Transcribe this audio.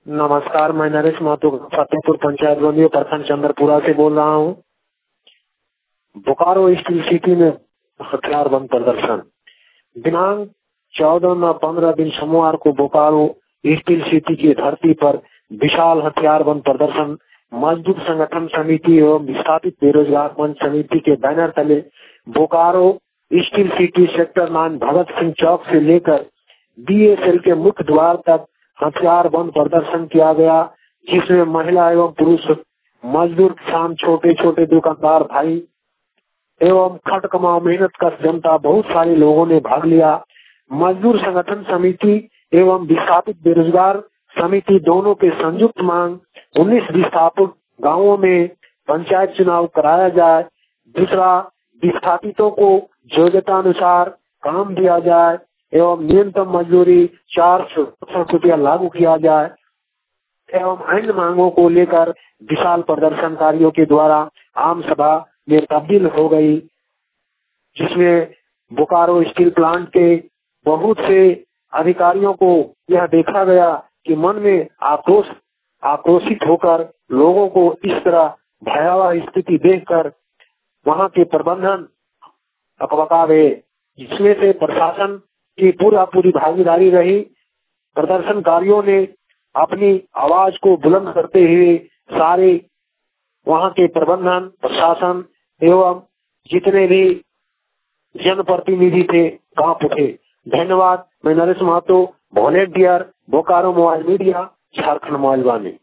नमस्कार, मैं नरेश महतो फतेहपुर पंचायत बंदियों प्रखंड चंद्रपुरा से बोल रहा हूँ। बोकारो स्टील सिटी में हथियार बंद प्रदर्शन दिनांक 14 न 15 दिन सोमवार को बोकारो स्टील सिटी की धरती पर विशाल हथियार बंद प्रदर्शन मजदूर संगठन समिति एवं विस्थापित बेरोजगार मंच समिति के बैनर तले Bokaro steel city sector 9 Bhagat Singh Chowk से लेकर बीएसएल के मुख्य द्वार तक हथियार बंद प्रदर्शन किया गया, जिसमें महिला एवं पुरुष, मजदूर, किसान, छोटे छोटे दुकानदार भाई एवं खट कमाओ मेहनत कश जनता, बहुत सारे लोगों ने भाग लिया। मजदूर संगठन समिति एवं विस्थापित बेरोजगार समिति दोनों के संयुक्त मांग 19 विस्थापित गाँवों में पंचायत चुनाव कराया जाए। दूसरा, विस्थापितों को योग्यता अनुसार काम दिया जाए एवं न्यूनतम मजदूरी 400 रुपया लागू किया जाए एवं अन्य मांगों को लेकर विशाल प्रदर्शनकारियों के द्वारा आम सभा में तब्दील हो गई, जिसमें बोकारो स्टील प्लांट के बहुत से अधिकारियों को यह देखा गया कि मन में आक्रोशित होकर लोगों को इस तरह भयावह स्थिति देखकर वहां के प्रबंधन अकबका गए, जिसमें से प्रशासन की पूरी भागीदारी रही। प्रदर्शनकारियों ने अपनी आवाज को बुलंद करते हुए सारे वहां के प्रबंधन, प्रशासन एवं जितने भी जनप्रतिनिधि थे कांप उठे। धन्यवाद। मैं Naresh Mahto, volunteer, Bokaro mobile media, Jharkhand mobile वाणी।